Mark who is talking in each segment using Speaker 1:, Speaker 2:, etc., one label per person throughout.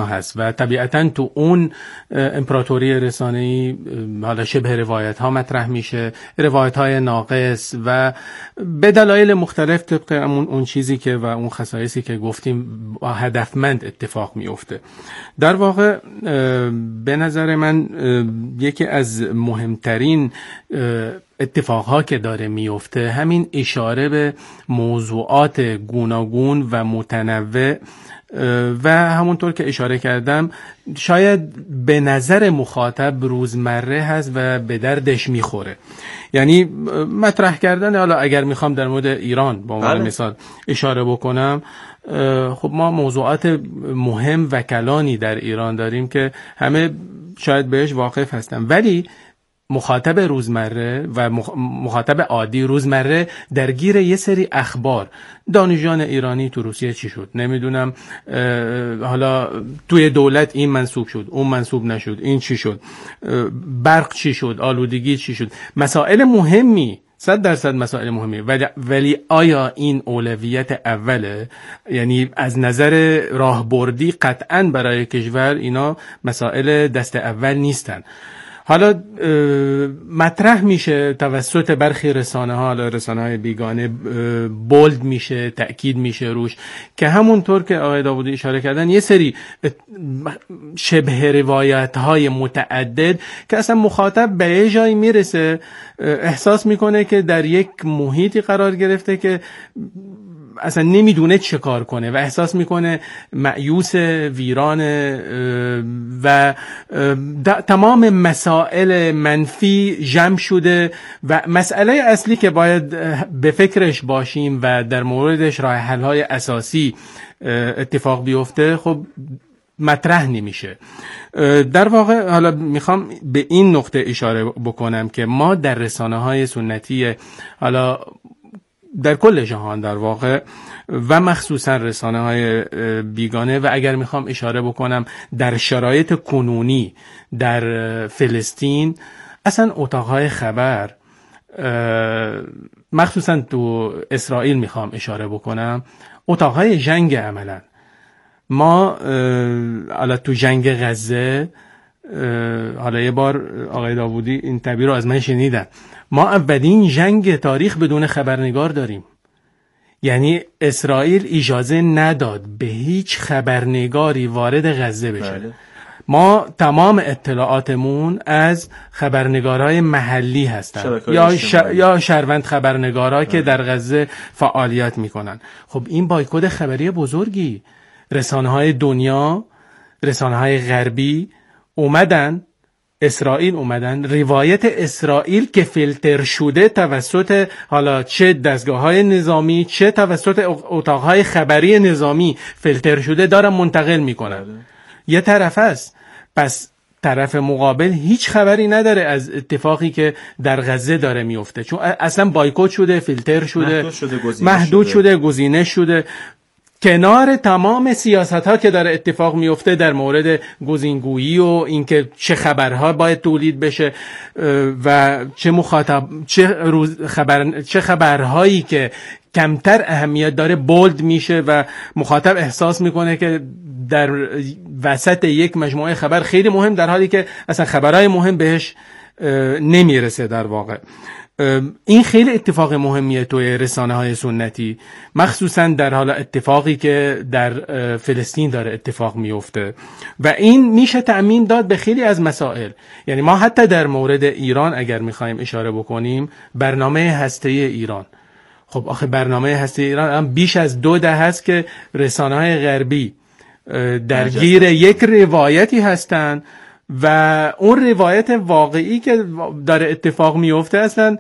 Speaker 1: هست و طبیعتاً تو اون امپراتوری رسانه‌ای حالا شبه روایت ها مطرح میشه، روایت های ناقص و به دلایل مختلف طبق اون چیزی که و اون خصایصی که گفتیم هدفمند اتفاق میفته. در واقع به نظر من یکی از مهمترین اتفاقها که داره میفته همین اشاره به موضوعات گوناگون و متنوع و همونطور که اشاره کردم شاید به نظر مخاطب روزمره هست و به دردش میخوره. یعنی مطرح کردن، حالا اگر میخوام در مورد ایران با عنوان مثال اشاره بکنم، خب ما موضوعات مهم و کلانی در ایران داریم که همه شاید بهش واقف هستن، ولی مخاطب روزمره و مخاطب عادی روزمره درگیر یه سری اخبار، دانشجویان ایرانی تو روسیه چی شد، نمیدونم حالا توی دولت این منصوب شد اون منصوب نشد، این چی شد، برق چی شد، آلودگی چی شد، مسائل مهمی، 100% مسائل مهمی، ولی آیا این اولویت اوله؟ یعنی از نظر راهبردی قطعاً برای کشور اینا مسائل دست اول نیستن. حالا مطرح میشه توسط برخی رسانه ها، حالا رسانه های بیگانه بولد میشه، تأکید میشه روش که همونطور که آقای داوودی اشاره کردن یه سری شبه روایت های متعدد که اصلا مخاطب به یه جایی میرسه احساس میکنه که در یک محیطی قرار گرفته که اصلا نمیدونه چه کار کنه و احساس میکنه مأیوس، ویران و تمام مسائل منفی جمع شده و مسئله اصلی که باید به فکرش باشیم و در موردش راه حل‌های اساسی اتفاق بیفته خب مطرح نمیشه. در واقع حالا میخوام به این نقطه اشاره بکنم که ما در رسانه‌های سنتی حالا در کل جهان در واقع و مخصوصا رسانه‌های بیگانه و اگر میخوام اشاره بکنم در شرایط کنونی در فلسطین، اصلا اتاقهای خبر مخصوصا تو اسرائیل میخوام اشاره بکنم، اتاقهای جنگ عملا. ما حالا تو جنگ غزه، حالا یه بار آقای داوودی این تعبیر رو از من شنیدن، ما اولین جنگ تاریخ بدون خبرنگار داریم. یعنی اسرائیل اجازه نداد به هیچ خبرنگاری وارد غزه بشه. بله. ما تمام اطلاعاتمون از خبرنگارای محلی هستن یا شهروند خبرنگارا که در غزه فعالیت میکنن. خب این بایکوت خبری بزرگی، رسانه‌های دنیا، رسانه‌های غربی اومدن، اسرائیل اومدن، روایت اسرائیل که فیلتر شده توسط حالا چه دستگاه‌های نظامی چه توسط اتاق‌های خبری نظامی فیلتر شده دارن منتقل میکنن. یه طرف است، پس طرف مقابل هیچ خبری نداره از اتفاقی که در غزه داره میفته، چون اصلا بایکوت شده، فیلتر شده، محدود شده، گزینش شده، کنار تمام سیاست‌ها که داره اتفاق میفته در مورد گزینگویی و اینکه چه خبرها باید تولید بشه و چه خبرهایی که کمتر اهمیت داره بولد میشه و مخاطب احساس میکنه که در وسط یک مجموعه خبر خیلی مهم، در حالی که اصلا خبرهای مهم بهش نمیرسه. در واقع این خیلی اتفاق مهمیه توی رسانه‌های سنتی، مخصوصا در حال اتفاقی که در فلسطین داره اتفاق میفته و این میشه تأمین داد به خیلی از مسائل. یعنی ما حتی در مورد ایران اگر میخوایم اشاره بکنیم، برنامه هسته ایران، خب آخه برنامه هسته ایران هم بیش از 2 دهه هست که رسانه‌های غربی درگیر یک روایتی هستن و اون روایت واقعی که داره اتفاق میفته اصلا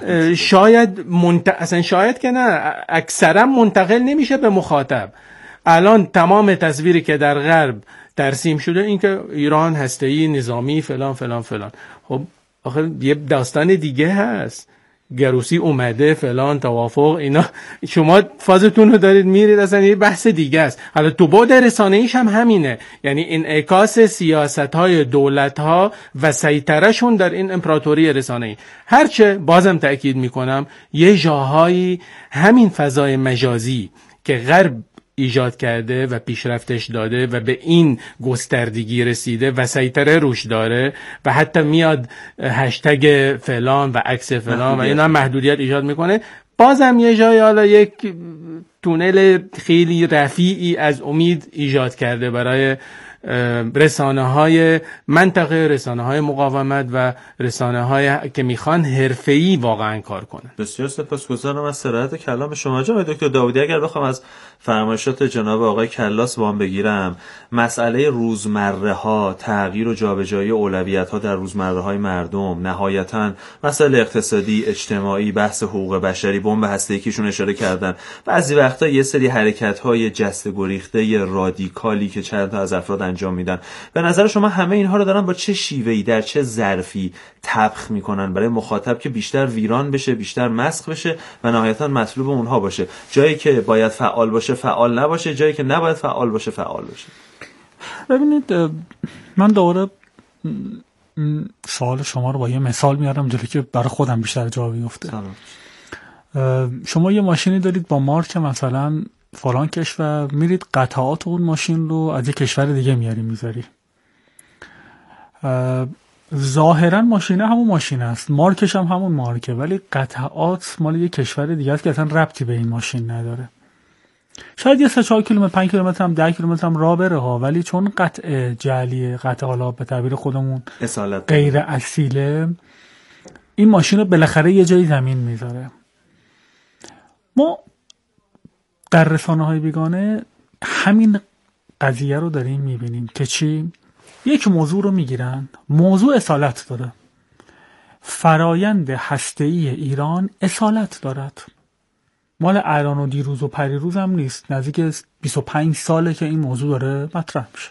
Speaker 1: شاید که نه، اکثرا منتقل نمیشه به مخاطب. الان تمام تصویری که در غرب ترسیم شده این که ایران هسته‌ای، نظامی، فلان فلان فلان. خب آخه یه داستان دیگه هست، گروسی اومده، فلان، توافق، اینا شما فازتون رو دارید میرید، اصلا یه بحث دیگه است. حالا تو بعد رسانه‌ایش هم همینه، یعنی انعکاس سیاست‌های دولت‌ها و سیطره‌شون در این امپراتوری رسانه‌ای. هرچه بازم تأکید میکنم یه جاهایی همین فضای مجازی که غرب ایجاد کرده و پیشرفتش داده و به این گستردگی رسیده و سیطره روش داره و حتی میاد هشتگ فلان و عکس فلان و اینا محدودیت ایجاد میکنه، بازم یه جای حالا یک تونل خیلی رفیعی از امید ایجاد کرده برای رسانه‌های منطقه، رسانه‌های مقاومت و رسانه‌های که میخوان حرفه‌ای واقعا کار کنن.
Speaker 2: بسیار سپاسگزارم از صراحت کلام شما جناب دکتر داودی. اگر بخوام از فرمایشات جناب آقای کلاس وام بگیرم، مسئله روزمره‌ها، تغییر و جابجایی اولویت‌ها در روزمره‌های مردم، نهایتاً مسائل اقتصادی، اجتماعی، بحث حقوق بشری، بمب هسته‌ای کهشون اشاره کردن، بعضی وقتا یه سری حرکت‌های جسته گریخته رادیکالی که چند تا از افراد انجام میدن، به نظر شما همه اینها رو دارن با چه شیوهی، در چه ظرفی طبخ میکنن برای مخاطب که بیشتر ویران بشه، بیشتر مسخ بشه و نهایتاً مطلوب اونها باشه؟ جایی که باید فعال باشه فعال نباشه، جایی که نباید فعال باشه فعال باشه.
Speaker 3: ببینید، من دوباره سوال شما رو با یه مثال میارم جلوی که برای خودم بیشتر جا بیفته. شما یه ماشینی دارید با مارک مثلا فلان کشور، میرید قطعات اون ماشین رو از یه کشور دیگه میاری میذاری، ظاهرا ماشینه همون ماشین است، مارکش هم همون مارکه، ولی قطعات مال یه کشور دیگه است که اصلا ربطی به این ماشین نداره. شاید یه 3-4 کیلومتر 5 کیلومتر هم 10 کیلومتر هم راه بره ها، ولی چون قطع جعلیه، قطع حالا به تعبیر خودمون غیر اصیله، این ماشین رو بالاخره یه جایی زمین میذاره. ما در رسانه‌های بیگانه همین قضیه رو داریم میبینیم که چی؟ یک موضوع رو میگیرن، موضوع اصالت داره، فرایند هسته‌ای ایران اصالت دارد، مال الان و دیروز و پریروز هم نیست، نزدیک 25 ساله که این موضوع داره مطرح میشه.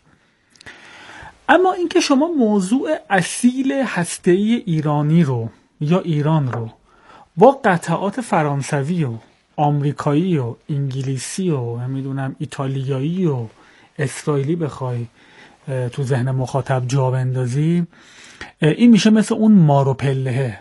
Speaker 3: اما اینکه شما موضوع اصیل هسته‌ای ایرانی رو یا ایران رو با قطعات فرانسوی و آمریکایی و انگلیسی و نمیدونم ایتالیایی و اسرائیلی بخوای تو ذهن مخاطب جا بندازی، این میشه مثل اون مارو پلهه.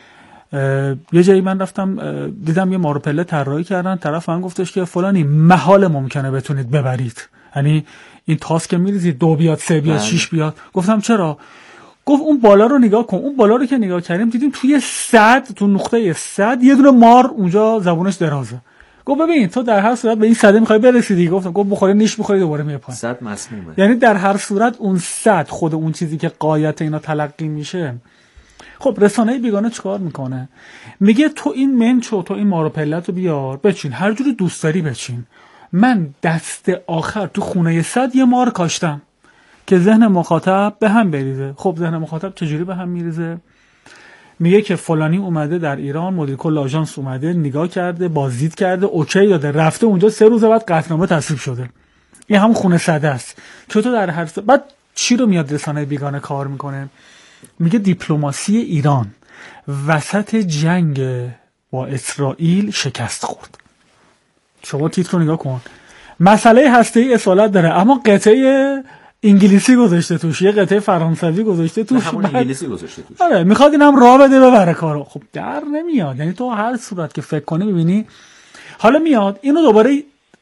Speaker 3: یه جایی من رفتم دیدم یه مارو پله طراحی کردن، طرف من گفتش که فلانی محال ممکنه بتونید ببرید، یعنی این تاس که میریزید 2 بیاد 3 بیاد 6 بیاد. گفتم چرا؟ گفت اون بالا رو نگاه کن. اون بالا رو که نگاه کردیم دیدیم توی صد، تو نقطه صد یه دونه مار اونجا زبونش درازه. گفت ببین تو در هر صورت به این صد میخوای برسیدی. گفتم گفت بخوری نیش بخوری دوباره میاد پایین.
Speaker 2: صد مسمومه.
Speaker 3: یعنی در هر صورت اون صد خود اون چیزی که غایت اینا تلقی میشه. خب رسانه بیگانه چیکار میکنه؟ میگه تو این منچو، تو این مارو پلت رو بیار بچین، هر جوری دوست داری بچین، من دست آخر تو خونه صد یه مار کاشتم که ذهن مخاطب به هم بریزه. خب ذهن مخاطب چجوری به هم میریزه؟ میگه که فلانی اومده در ایران، مدیر کل آژانس اومده نگاه کرده، بازدید کرده، اوکی داده، رفته اونجا 3 روز بعد قطعنامه تصویب شده. این همون خونه صده است که تو در هر بعد چی رو میاد رسانه بیگانه کار میکنه؟ میگه دیپلماسی ایران وسط جنگ با اسرائیل شکست خورد. شما تیتر رو نگاه کن، مسئله هسته‌ای اصالت داره اما قطعه انگلیسی گذاشته توش، یه قطعه فرانسوی گذاشته توش،
Speaker 2: همون انگلیسی گذاشته توش.
Speaker 3: آره میخواد اینم راه بده ببره کارو. خب در نمیاد. یعنی تو هر صورت که فکر کنی میبینی حالا میاد اینو دوباره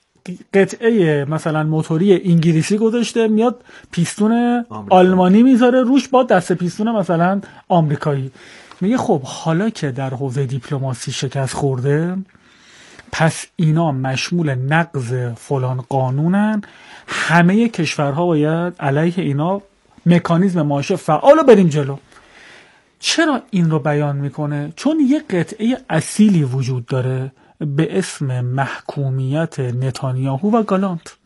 Speaker 3: قطعه مثلا موتوری انگلیسی گذاشته، میاد پیستون آلمانی میذاره روش با دست پیستون مثلا آمریکایی. میگه خب حالا که در حوزه دیپلماسی شکست خورده، پس اینا مشمول نقض فلان قانونن، همه کشورها باید علیه اینا مکانیزم معاشه فعال رو بریم جلو. چرا این رو بیان میکنه؟ چون یه قطعه اصیلی وجود داره به اسم محکومیت نتانیاهو و گالانت.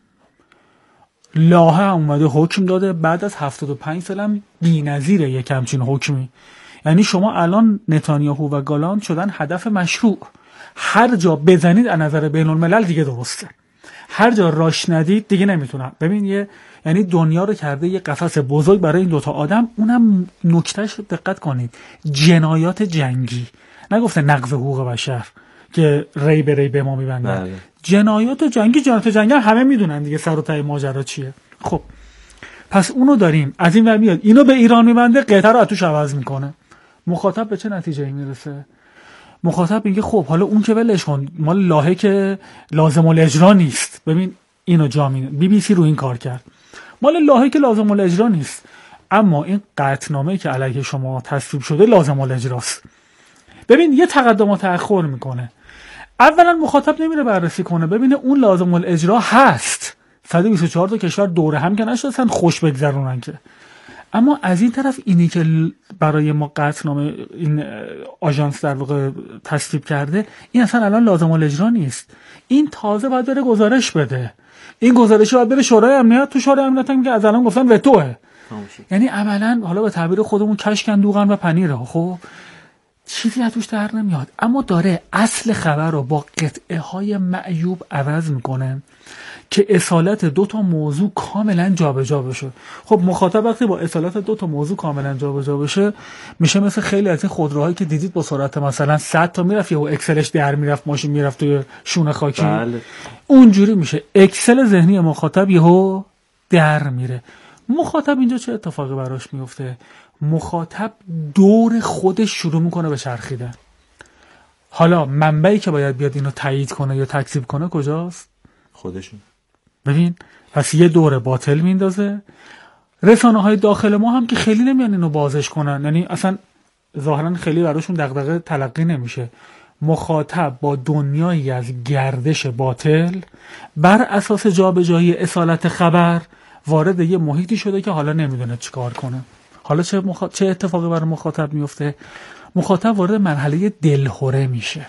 Speaker 3: لاهه اومده حکم داده، بعد از 75 سالم بی‌نظیره یک همچین حکمی. یعنی شما الان نتانیاهو و گالانت شدن هدف مشروع. هر جا بزنید از نظر بین الملل دیگه درسته، هر جا راش ندید دیگه نمیتونم. ببین یعنی دنیا رو کرده یه قفس بزرگ برای این دوتا آدم. اونم نکتهش دقت کنید، جنایات جنگی، نگفته نقض حقوق بشر که ری به ری به ما میبندن. جنایات جنگی همه میدونن دیگه سر و ته ماجرا چیه. خب پس اونو داریم، از این ور میاد اینو به ایران میبنده، قطعه رو اتوش عوض میکنه. مخاطب به چه نتیجه‌ای میرسه؟ مخاطب میگه خب حالا اون که ولش کن، مال لاهه که لازم الاجرا نیست. ببین اینو جا می BBC رو این کار کرد. مال لاهی که لازم الاجرا نیست، اما این قطعنامه‌ای که علیه شما تصویب شده لازم الاجراست. ببین یه تقدم و تأخر میکنه. اولا مخاطب نمیره بررسی کنه ببینه اون لازم الاجرا هست. 124 تا کشور دوره هم که نشدن خوش بگذرونن که. اما از این طرف اینی که برای ما قطعنامه این آژانس در واقع تصویب کرده، این اصلا الان لازم الاجرا نیست. این تازه باید بره گزارش بده. این گزارش باید بره شورای امنیت، تو شورای امنیت هم که از الان گفتن وتوه. یعنی عملاً حالا به تعبیر خودمون کشک اندوغن و پنیره. خب چیزی از توش در نمیاد، اما داره اصل خبر رو با قطعه های معیوب عوض میکنه که اصالت دو تا موضوع کاملا جابجا بشه. خب مخاطب وقتی با اصالت دو تا موضوع کاملا جابجا بشه، میشه مثل خیلی از این خودروهایی که دیدید با سرعت مثلا 100 تا میرفت یا اکسلش در میرفت، ماشین میرفت توی شونه خاکی.
Speaker 2: بله.
Speaker 3: اونجوری میشه اکسل ذهنی مخاطب یهو در میره. مخاطب اینجا چه اتفاقی براش میفته؟ مخاطب دور خودش شروع میکنه به چرخیدن. حالا منبعی که باید بیاد اینو تایید کنه یا تکذیب کنه کجاست؟
Speaker 2: خودشون.
Speaker 3: ببین پس یه دوره باطل میندازه. رسانه‌های داخل ما هم که خیلی نمیان اینو بازش کنن، یعنی اصلا ظاهرا خیلی براشون دغدغه تلقی نمیشه. مخاطب با دنیایی از گردش باطل بر اساس جابجایی اصالت خبر وارد یه محیطی شده که حالا نمیدونه چیکار کنه. حالا چه اتفاقی برای مخاطب میفته؟ مخاطب وارد مرحله دلهره میشه.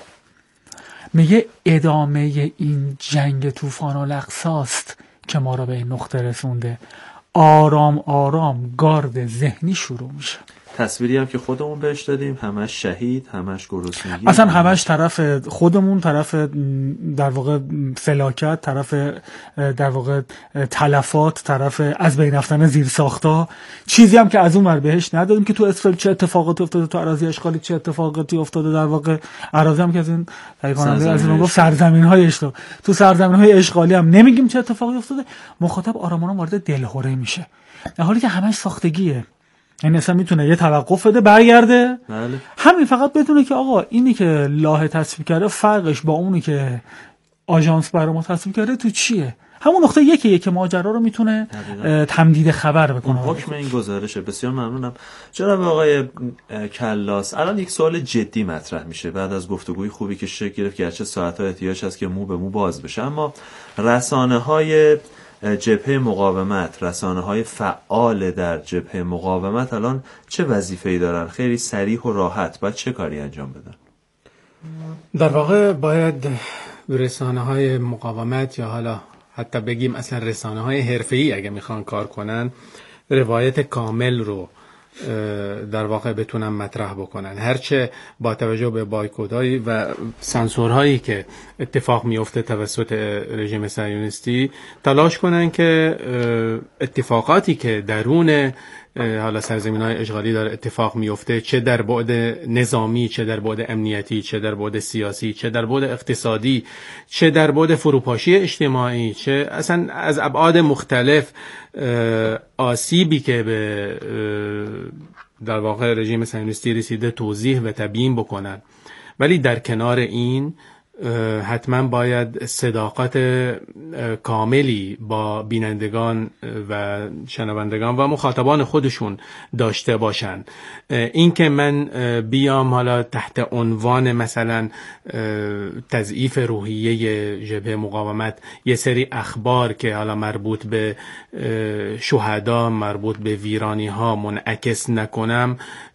Speaker 3: میگه ادامه این جنگ طوفان الاقصاست که ما رو به این نقطه رسونده. آرام آرام گارد ذهنی شروع میشه.
Speaker 2: تصویری هم که خودمون بهش دادیم، همش شهید، همش گرسنگی،
Speaker 3: اصلا همش طرف خودمون، طرف در واقع فلاکت، طرف در واقع تلفات، طرف از بین رفتن زیر ساختا. چیزی هم که از اون ور بهش ندادیم که تو اسرائیل چه اتفاقاتی افتاده، تو اراضی اشغالی چه اتفاقاتی افتاده. در واقع اراضی هم که از این تایید از اون گفت سرزمین‌های اشغالی، تو سرزمین‌های اشغالی هم نمیگیم چه اتفاقی افتاده. مخاطب آرام آرام وارد دلهره میشه، در حالی که همش ساختگیه. یعنی اصلا میتونه یه توقف بده برگرده.
Speaker 2: بله.
Speaker 3: همین فقط بدونه که آقا اینی که لایحه تصویب کرده فرقش با اونی که آژانس برای ما تصویب کرده تو چیه. همون نقطه یکیه که ماجرا رو میتونه تمدید خبر بکنه.
Speaker 2: حکم این گزارشه. بسیار ممنونم جناب آقای کلاس. الان یک سوال جدی مطرح میشه بعد از گفتگوی خوبی که شکل گرفت، گرچه ساعت‌ها احتیاج هست که مو به مو باز بشه، اما رسانه‌های جبهه مقاومت، رسانه‌های فعال در جبهه مقاومت الان چه وظیفه‌ای دارن؟ خیلی صریح و راحت باید چه کاری انجام بدن؟
Speaker 1: در واقع باید رسانه‌های مقاومت یا حالا حتی بگیم اصلا رسانه‌های حرفه‌ای اگه میخوان کار کنن، روایت کامل رو در واقع بتونن مطرح بکنن. هرچه با توجه به بایکوت‌هایی و سانسورهایی که اتفاق میفته توسط رژیم صهیونیستی، تلاش کنن که اتفاقاتی که درون حالا سرزمین‌های اشغالی داره اتفاق میفته، چه در بعد نظامی، چه در بعد امنیتی، چه در بعد سیاسی، چه در بعد اقتصادی، چه در بعد فروپاشی اجتماعی، چه اصلا از ابعاد مختلف آسیبی که به در واقع رژیم صهیونیستی رسیده توضیح و تبیین بکنن. ولی در کنار این حتما باید صداقت کاملی با بینندگان و شنوندگان و مخاطبان خودشون داشته باشن. این که من بیام حالا تحت عنوان مثلا تضعیف روحیه جبهه مقاومت یه سری اخبار که حالا مربوط به شهدا، مربوط به ویرانی ها منعکس نکنم،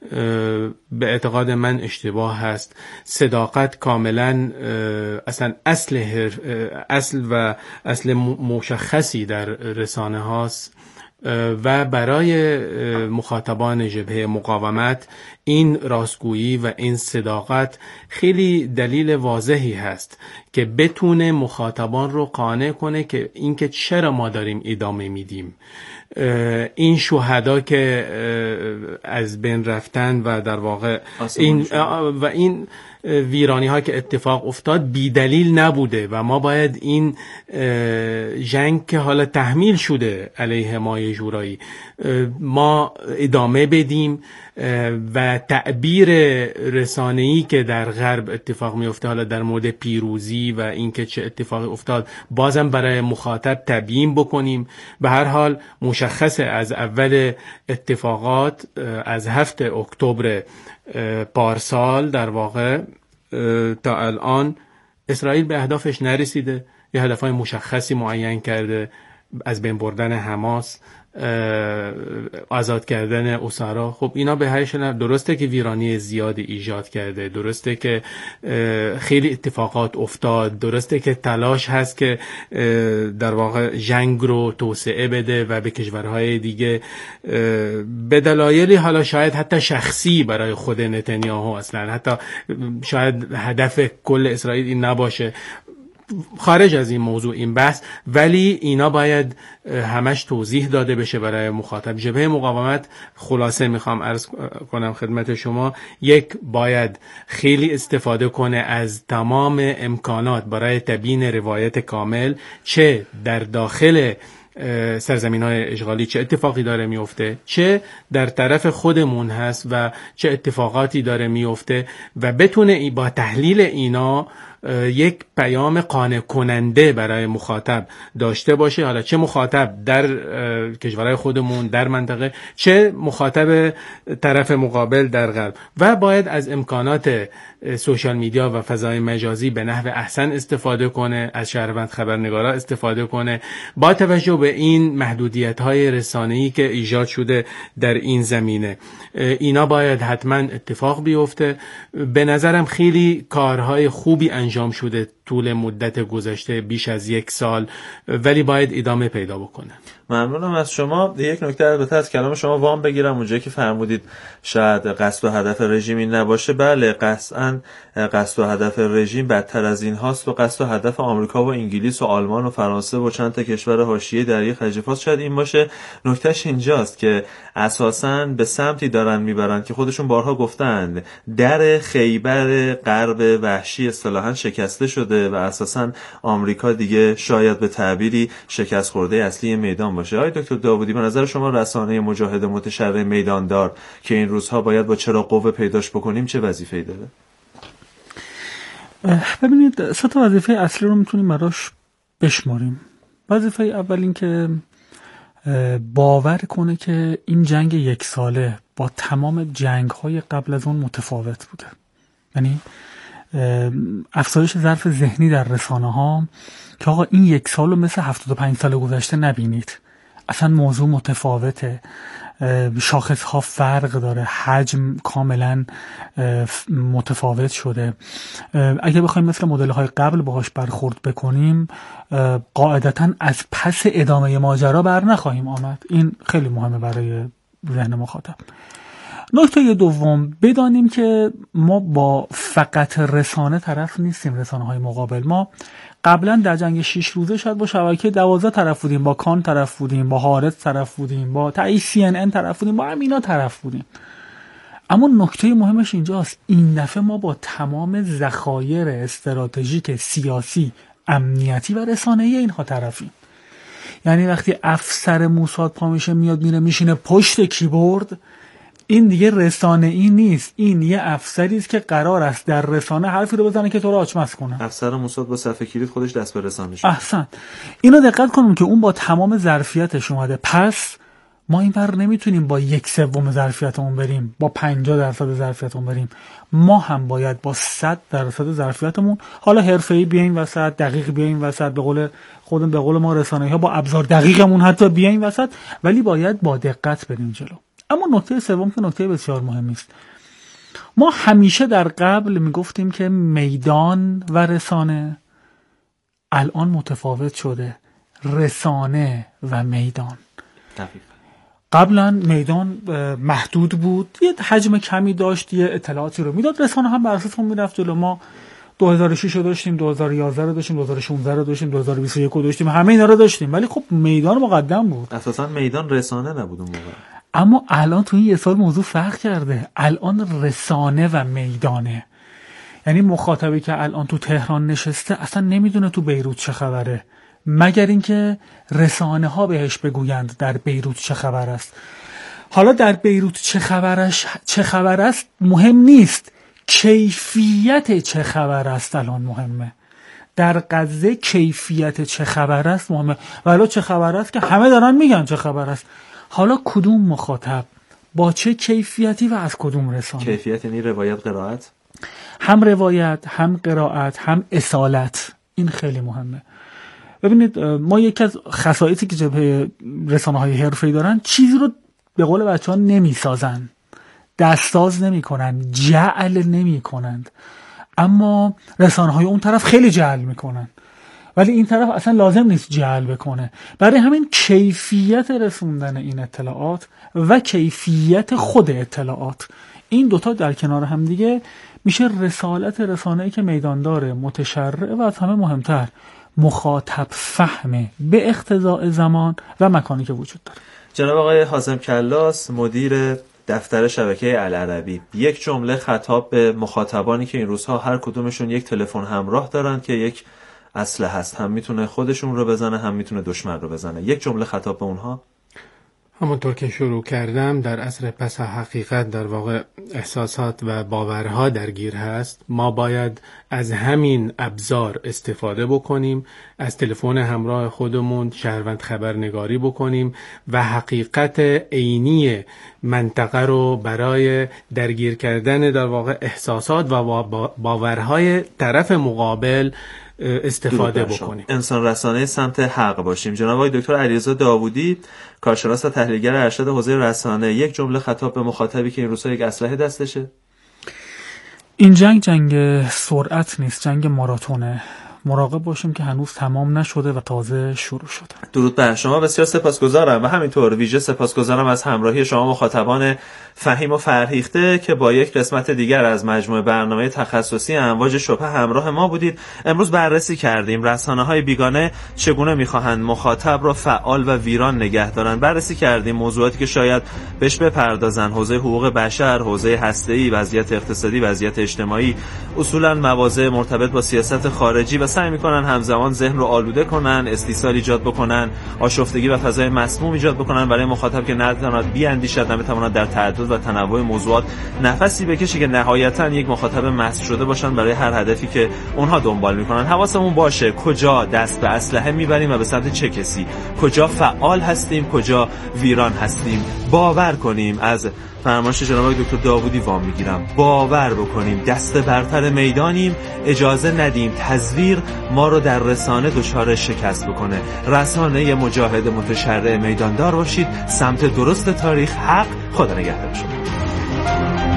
Speaker 1: به اعتقاد من اشتباه هست. صداقت کاملا اصلا اصل مشخصی در رسانه هاست و برای مخاطبان جبهه مقاومت این راستگویی و این صداقت خیلی دلیل واضحی هست که بتونه مخاطبان رو قانع کنه که اینکه چرا ما داریم ادامه میدیم. این شهدا که از بین رفتن و در واقع این ویرانی ها که اتفاق افتاد بی دلیل نبوده و ما باید این جنگ که حالا تحمیل شده علیه مایه جورایی ما ادامه بدیم و تعبیر رسانه‌ای که در غرب اتفاق میفته حالا در مورد پیروزی و اینکه چه اتفاقی افتاد بازم برای مخاطب تبیین بکنیم. به هر حال مشخصه از اول اتفاقات از 7 اکتبر پارسال در واقع تا الان اسرائیل به اهدافش نرسیده، یه هدفهای مشخصی معین کرده، از بین بردن حماس، آزاد کردن اسرا. خب اینا به هر شکل درسته که ویرانی زیادی ایجاد کرده، درسته که خیلی اتفاقات افتاد، درسته که تلاش هست که در واقع جنگ رو توسعه بده و به کشورهای دیگه به دلایلی حالا شاید حتی شخصی برای خود نتانیاهو اصلا حتی شاید هدف کل اسرائیل این نباشه، خارج از این موضوع این بحث، ولی اینا باید همش توضیح داده بشه برای مخاطب. جبهه مقاومت خلاصه میخوام عرض کنم خدمت شما، یک باید خیلی استفاده کنه از تمام امکانات برای تبیین روایت کامل، چه در داخل سرزمین‌های اشغالی چه اتفاقی داره میفته، چه در طرف خودمون هست و چه اتفاقاتی داره میفته و بتونه با تحلیل اینا یک پیام قانع کننده برای مخاطب داشته باشه، حالا چه مخاطب در کشورهای خودمون در منطقه، چه مخاطب طرف مقابل در غرب. و باید از امکانات سوشال میدیا و فضای مجازی به نحو احسن استفاده کنه، از شهروند خبرنگارا استفاده کنه با توجه به این محدودیت‌های رسانه‌ای که ایجاد شده در این زمینه. اینا باید حتما اتفاق بیفته. به نظرم خیلی کارهای خوبی انجام شده طول مدت گذشته بیش از 1 سال، ولی باید ادامه پیدا بکنه.
Speaker 2: ممنونم از شما. یک نکته البته از کلام شما وام بگیرم، اونجایی که فرمودید شاید قصد و هدف رژیم این نباشه. بله قطعاً قصد و هدف رژیم بدتر از این هاست و قصد و هدف آمریکا و انگلیس و آلمان و فرانسه و چند تا کشور حاشیه دریای خلیج فارس شاید این باشه. نکتهش اینجاست که اساساً به سمتی دارن میبرن که خودشون بارها گفتند در خیبر غرب وحشی اصطلاحاً شکسته شده و اساساً آمریکا دیگه شاید به تعبیری شکست خورده اصلی میدان باشه. آقای دکتر داوودی، به نظر شما رسانه مجاهد متشرع میداندار که این روزها باید با چراغ قوه پیداش بکنیم چه وظیفه‌ای داره؟
Speaker 3: ببینید 3 تا وظیفه اصلی رو میتونیم براش بشماریم. وظیفه اول این که باور کنه که این جنگ 1 ساله با تمام جنگ‌های قبل از اون متفاوت بوده. یعنی افزایش ظرف ذهنی در رسانه‌ها که آقا این 1 سال رو مثل 75 سال گذشته نبینید، اصلا موضوع متفاوته، شاخص‌ها فرق داره، حجم کاملا متفاوت شده. اگه بخوایم مثل مدل‌های قبل باهاش برخورد بکنیم قاعدتاً از پس ادامه ماجرا بر نخواهیم آمد. این خیلی مهمه برای ذهن مخاطب. نکته دوم، بدانیم که ما با فقط رسانه طرف نیستیم. رسانه‌های مقابل، ما قبلا در جنگ 6 روزه شاید با شبکه 12 طرف بودیم، با کان طرف بودیم، با هارتز طرف بودیم، با CNN طرف بودیم، با همینا طرف بودیم. اما نکته مهمش اینجاست، این دفعه ما با تمام ذخایر استراتژیک سیاسی، امنیتی و رسانه‌ای اینها طرفیم. یعنی وقتی افسر موساد پا میشه میاد میره میشینه پشت کیبورد، این دیگه رسانه‌ای نیست، این یه افسری است که قرار است در رسانه حرفی رو بزنه که تو رو آچمز کنه.
Speaker 2: افسر موساد با صفحه کلید خودش دست به رسانه شد.
Speaker 3: احسن. اینو دقت کنیم که اون با تمام ظرفیتش اومده. پس ما این بر نمیتونیم با 1/3 ظرفیتمون بریم، با 50% ظرفیتمون بریم. ما هم باید با 100% ظرفیتمون، حالا حرفه‌ای بیایم وسط، دقیق بیایم وسط، به قول ما رسانه‌ها با ابزار دقیقمون حتی بیایم وسط، ولی باید با دقت بریم جلو. اما نکته سوم که نکته بسیار مهمی است، ما همیشه در قبل میگفتیم که میدان و رسانه الان متفاوت شده. رسانه و میدان قبلا میدان محدود بود، یه حجم کمی داشت، یه اطلاعاتی رو میداد، رسانه هم بر اساس اون میرفت جلو. ما 2006 رو داشتیم، 2011 رو داشتیم، 2016 رو داشتیم، 2021 رو داشتیم، همه اینا رو داشتیم، ولی خب میدان مقدم بود.
Speaker 2: اساسا میدان رسانه نبود اون موقع.
Speaker 3: اما الان تو این 1 سال موضوع فرق کرده. الان رسانه و میدانه. یعنی مخاطبی که الان تو تهران نشسته اصلا نمیدونه تو بیروت چه خبره، مگر اینکه رسانه ها بهش بگویند در بیروت چه خبر است. حالا در بیروت چه خبر است مهم نیست، کیفیت چه خبر است الان مهمه. در غزه کیفیت چه خبر است مهمه، ولی چه خبر است که همه دارن میگن چه خبر است. حالا کدوم مخاطب با چه کیفیتی و از کدوم رسانه؟
Speaker 2: کیفیت یعنی روایت، قرائت،
Speaker 3: هم روایت، هم قرائت، هم اصالت. این خیلی مهمه. ببینید ما یکی از خصایصی که جبهه رسانه‌های حرفه‌ای دارن، چیزی رو به قول بچه‌ها نمیسازن، دستساز نمی‌کنن، جعل نمی‌کنند. اما رسانه‌های اون طرف خیلی جعل می‌کنن، ولی این طرف اصلا لازم نیست جعل بکنه. برای همین کیفیت رسوندن این اطلاعات و کیفیت خود اطلاعات، این دوتا در کنار هم دیگه میشه رسالت رسانه‌ای که میدان داره، متشرع و از همه مهمتر مخاطب فهمه به اقتضاء زمان و مکانی که وجود داره.
Speaker 2: جناب آقای حازم کلاس، مدیر دفتر شبکه العربی، یک جمله خطاب به مخاطبانی که این روزها هر کدومشون یک تلفن همراه دارن که یک اسلحه هست، هم میتونه خودشون رو بزنه هم میتونه دشمن رو بزنه، یک جمله خطاب به اونها.
Speaker 1: همونطور که شروع کردم، در عصر پس حقیقت در واقع احساسات و باورها درگیر هست. ما باید از همین ابزار استفاده بکنیم، از تلفن همراه خودمون شهروند خبرنگاری بکنیم و حقیقت عینی منطقه رو برای درگیر کردن در واقع احساسات و باورهای طرف مقابل استفاده بکنیم.
Speaker 2: انسان رسانه سمت حق باشیم. جناب آقای دکتر علیرضا داوودی، کارشناس و تحلیلگر ارشد حوزه رسانه، یک جمله خطاب به مخاطبی که این روزها یک اسلحه دستشه.
Speaker 3: این جنگ سرعت نیست، جنگ ماراتونه. مراقب باشیم که هنوز تمام نشده و تازه شروع شده.
Speaker 2: درود بر شما، بسیار سپاسگزارم و همینطور ویژه سپاسگزارم از همراهی شما مخاطبان فهیم و فرهیخته که با یک قسمت دیگر از مجموعه برنامه تخصصی امواج شبهه همراه ما بودید. امروز بررسی کردیم رسانه‌های بیگانه چگونه می‌خواهند مخاطب را فعال و ویران نگه دارند. بررسی کردیم موضوعاتی که شاید بهش بپردازن، حوزه حقوق بشر، حوزه هسته‌ای، وضعیت اقتصادی، وضعیت اجتماعی، اصولاً مواضع مرتبط با سیاست خارجی و سعی می‌کنن همزمان ذهن رو آلوده کنن، استیصال ایجاد بکنن، آشفتگی و فضای مسموم ایجاد بکنن برای مخاطب که نتواند بیاندیشد، نمی‌تواند در تعدد و تنوع موضوعات نفسی بکشه که نهایتاً یک مخاطب مست شده باشن برای هر هدفی که اونها دنبال می‌کنن. حواسمون باشه کجا دست به اسلحه می‌بریم و به سمت چه کسی، کجا فعال هستیم، کجا ویران هستیم. باور کنیم، از فرمایش جناب دکتر داوودی وام میگیرم، باور بکنیم دست برتر میدانیم، اجازه ندیم تزویر ما رو در رسانه دچار شکست بکنه. رسانه یه مجاهد متشرع میداندار باشید، سمت درست تاریخ، حق. خدا نگهدار شما.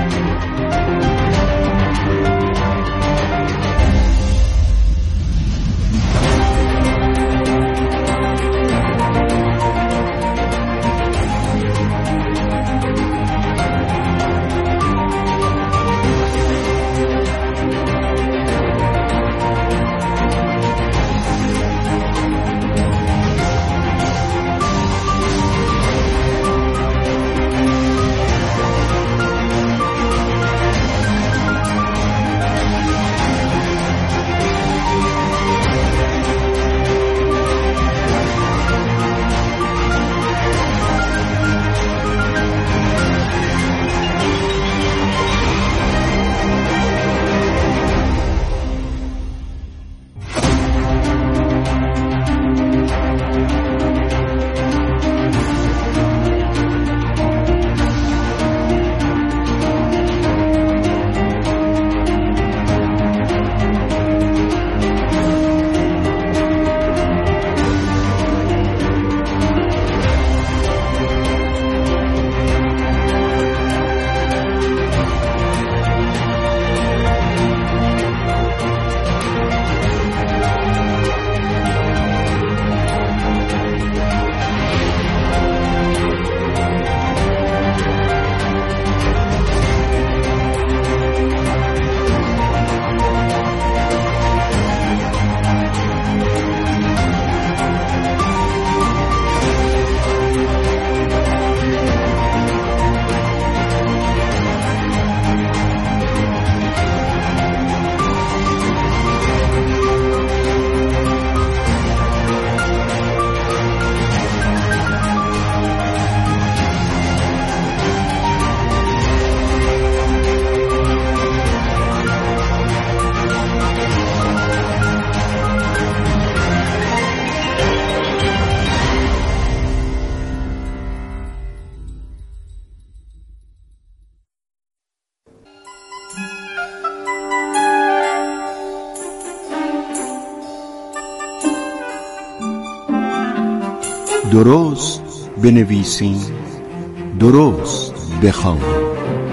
Speaker 4: درست بنویسیم، درست بخوانیم.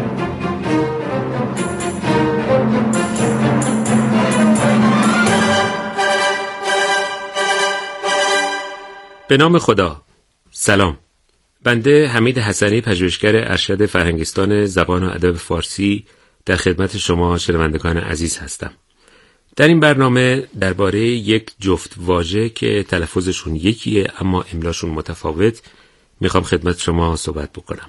Speaker 5: به نام خدا. سلام. بنده حمید حسنی، پژوهشگر ارشد فرهنگستان زبان و ادب فارسی، در خدمت شما شنوندگان عزیز هستم. در این برنامه درباره یک جفت واژه که تلفظشون یکیه اما املاشون متفاوت میخوام خدمت شما صحبت بکنم.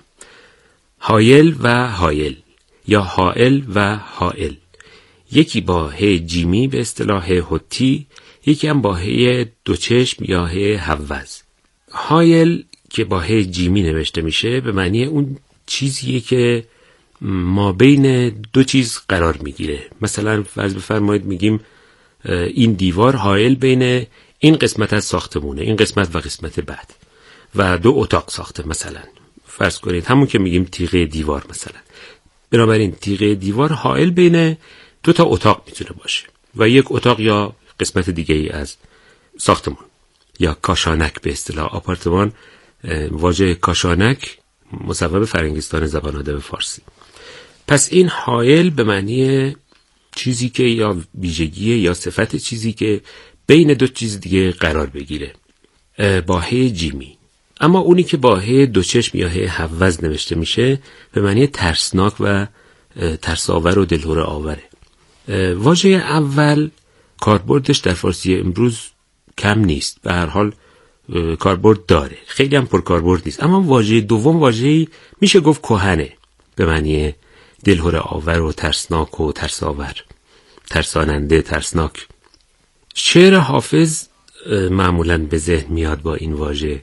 Speaker 5: حایل و حایل یا حائل و حائل. یکی با ه جیمی به اصطلاح حتی، یکی هم با ه دو چشم یا ه هوز. حایل که با ه جیمی نوشته میشه به معنی اون چیزیه که ما بین دو چیز قرار میگیره. مثلا فرض بفرمایید میگیم این دیوار حائل بین این قسمت از ساختمونه، این قسمت و قسمت بعد، و دو اتاق ساخته. مثلا فرض کنید همون که میگیم تیغه دیوار مثلا. بنابراین تیغه دیوار حائل بین دو تا اتاق میتونه باشه و یک اتاق یا قسمت دیگه ای از ساختمان یا کاشانک به اصطلاح آپارتمان. واژه کاشانک مصوب فرهنگستان زبان و ادب فارسی. پس این حائل به معنی چیزی که یا ویژگی یا صفت چیزی که بین دو چیز دیگه قرار بگیره، با ه جیمی. اما اونی که با ه دو چشم یا ه هوز نوشته میشه به معنی ترسناک و ترساور و دلهره آوره. واژه اول کاربردش در فارسی امروز کم نیست، به هر حال کاربرد داره، خیلی هم پر کاربرد نیست. اما واژه دوم واژه‌ای میشه گفت کهنه، به معنی دلهره آور و ترسناک و ترساور، ترساننده، ترسناک. شعر حافظ معمولاً به ذهن میاد با این واژه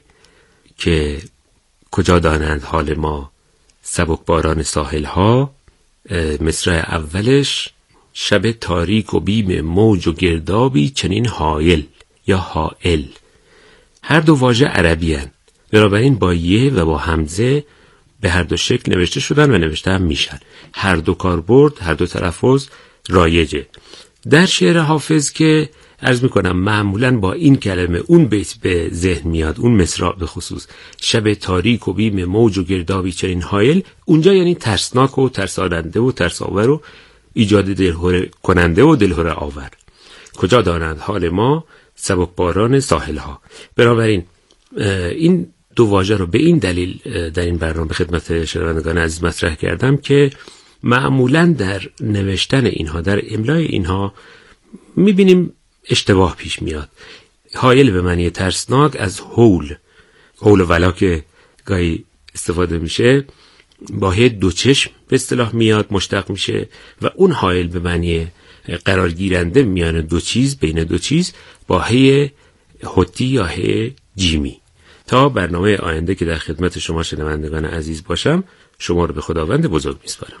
Speaker 5: که کجا دانند حال ما سبکباران ساحل ها. مصرع اولش شب تاریک و بیم موج و گردابی چنین حایل یا حائل. هر دو واژه عربی هن، بنابراین با یه و با همزه به هر دو شکل نوشته شدن و نوشته هم میشن. هر دو کاربرد، هر دو تلفظ رایجه. در شعر حافظ که عرض میکنم معمولاً با این کلمه اون بیت به ذهن میاد، اون مصرع به خصوص، شب تاریک و بیم موج و گردابی چنین حایل، اونجا یعنی ترسناک و ترساننده و ترساور و ایجاد دلهره کننده و دلهره آور. کجا دانند حال ما سبکباران ساحل ها. بنابراین این دو واژه رو به این دلیل در این برنامه خدمت شنوندگان عزیز مطرح کردم که معمولاً در نوشتن اینها، در املای اینها میبینیم اشتباه پیش میاد. حایل به معنی ترسناک از حول و ولا که گاهی استفاده میشه با ه دو چشم به اصطلاح میاد، مشتق میشه، و اون حایل به معنی قرار گیرنده میان دو چیز، بین دو چیز، با ه حتی یا ه جیمی. تا برنامه آینده که در خدمت شما شنوندگان عزیز باشم، شما رو به خداوند بزرگ میسپارم.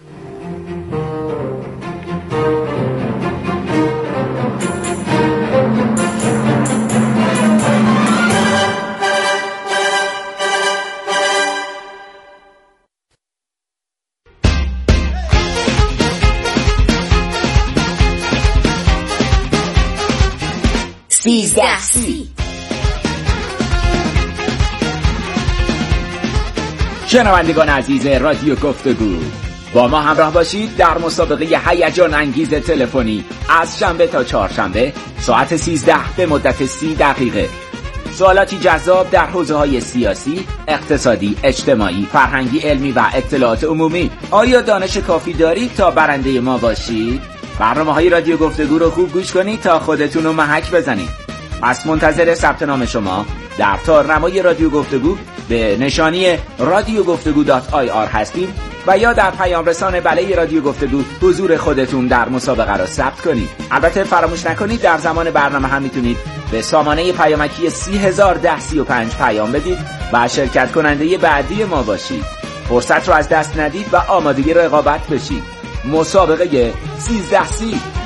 Speaker 6: شنوندگان عزیز رادیو گفتگو، با ما همراه باشید در مسابقه هیجان انگیز تلفنی از شنبه تا چهارشنبه ساعت 13 به مدت 30 دقیقه. سوالاتی جذاب در حوزه‌های سیاسی، اقتصادی، اجتماعی، فرهنگی، علمی و اطلاعات عمومی. آیا دانش کافی دارید تا برنده ما باشید؟ برنامه‌های رادیو گفتگو رو خوب گوش کنید تا خودتون رو محک بزنید. پس منتظر ثبت نام شما در تارنمای رادیو گفتگو به نشانی radiogoftagu.ir هستیم و یا در پیام رسان بله رادیو گفتگو حضور خودتون در مسابقه را ثبت کنید. البته فراموش نکنید در زمان برنامه هم میتونید به سامانه پیامکی 3001035 پیام بدید و شرکت کننده بعدی ما باشید. فرصت رو از دست ندید و آماده رقابت بشید. مسابقه 1330